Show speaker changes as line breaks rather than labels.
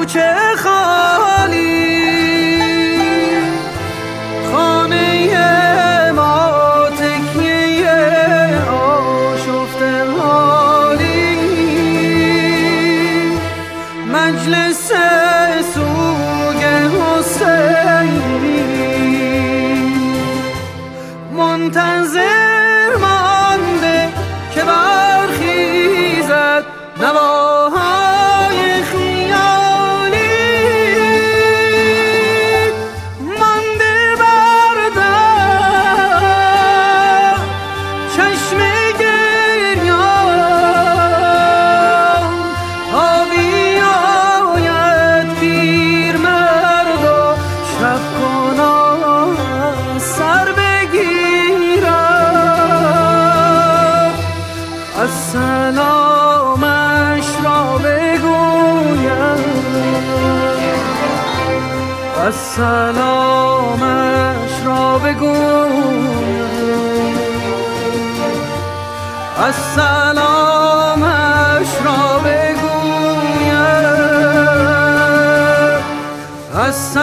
کوچه خالی خانه ما تکیه آشفته حالی مجلس سوگ حسینی منتظر مانده که برخیزد نواهای خیالی مانده بردم چشم گریان تا بیاید پیر مرد و شب کنان سر بگیرم السلامش را بگویم السلامش را بگویم السلامش را بگویم